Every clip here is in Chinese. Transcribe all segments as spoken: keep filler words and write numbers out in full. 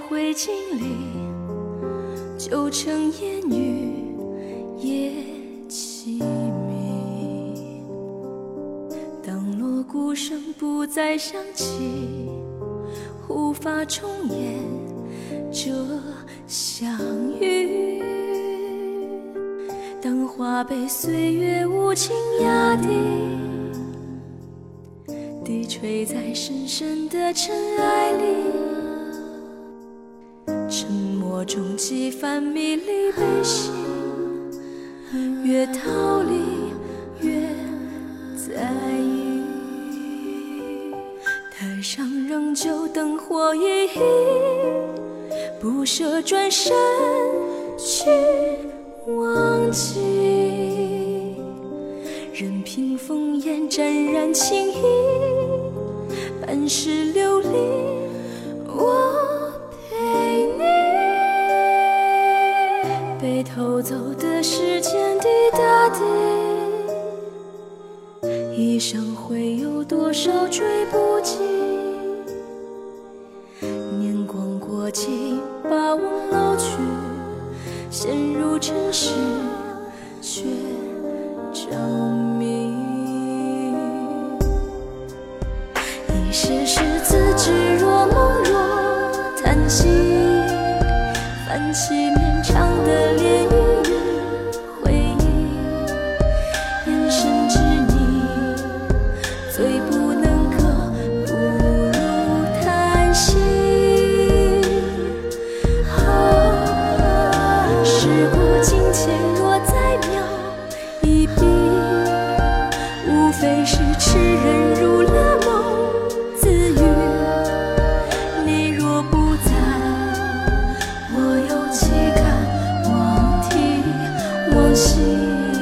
会经历，就成烟雨夜凄迷。当锣鼓声不再响起，无法重演这相遇。当花被岁月无情压低，低垂在深深的尘埃里，沉默中几番迷离悲喜，越逃离越在意。台上仍旧灯火熠熠，不舍转身去忘记，任凭烽烟沾染情意，半世流离我陪你。被偷走的时间滴答滴，一生会有多少追不及？年光过尽，把望老去，陷入尘世却着迷。一时时自知若梦若叹息，泛起绵长的涟漪回忆，眼神之你最不能可，不如叹息。时过境迁若再描一笔，无非是痴人入了梦自语。你若不在，我又岂敢忘提往昔。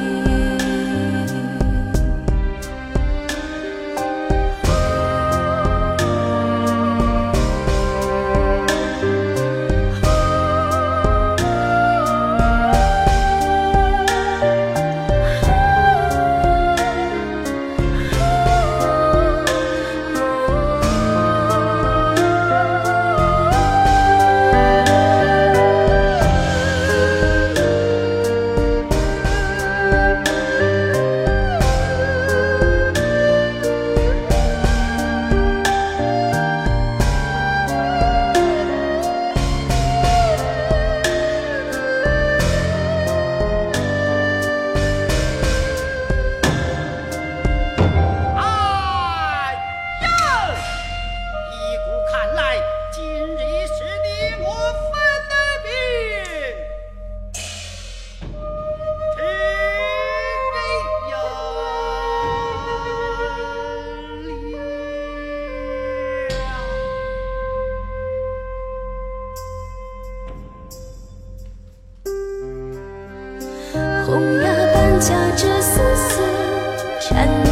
红芽般夹着丝丝缠绵，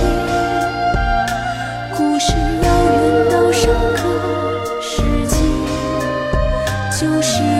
故事遥远到深刻世纪，就是